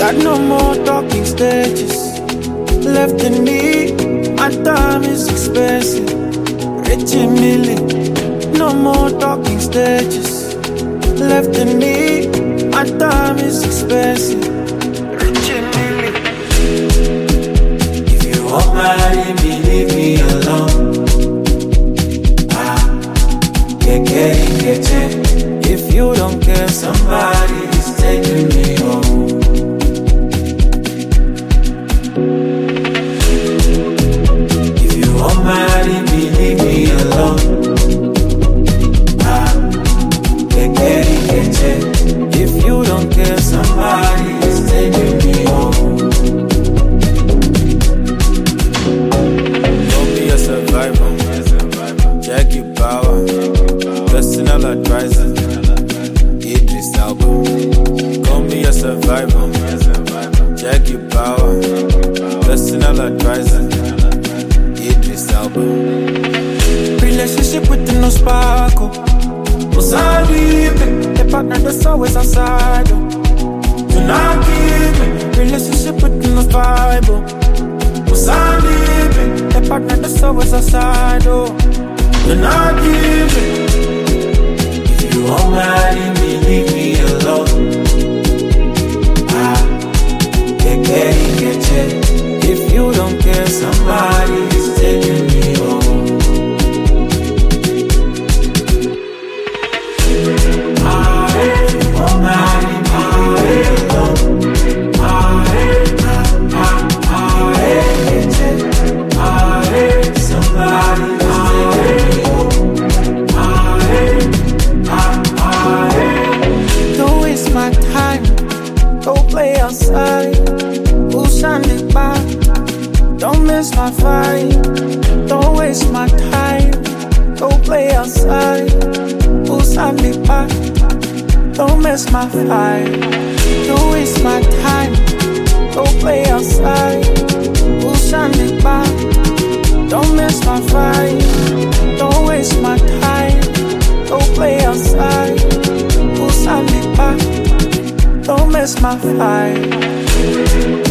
Got no more talking stages left in me. My time is expensive. Richie Millie. No more talking stages left in me. My time is expensive. Richie Millie. If you want marry me, leave me alone. If you don't care, somebody is taking me home. If you want marry me, leave me alone. If you don't care, somebody is taking me home. Don't be a survivor. Jackie Power. Personal advisor, Idris Elba. Call me a survivor, Jackie Power. Personal advisor, Idris Elba. Relationship with no sparkle. The partner that's always outside. Do not give me. Relationship with no Bible. The partner that's always outside. Do not give me. You won't marry me, leave me alone. If you don't care, somebody is taking me home. You won't marry me, leave me alone. Somebody is taking me home. Don't waste my time, go play outside. Who's on the bar? Don't miss my vibe. Don't waste my time, go play outside. Who's on the bar? Don't miss my vibe. Don't waste my time, go play outside. Who's on the bar? Don't miss my vibe. Don't waste my time, go play outside. Who's on the back? Don't miss my vibe.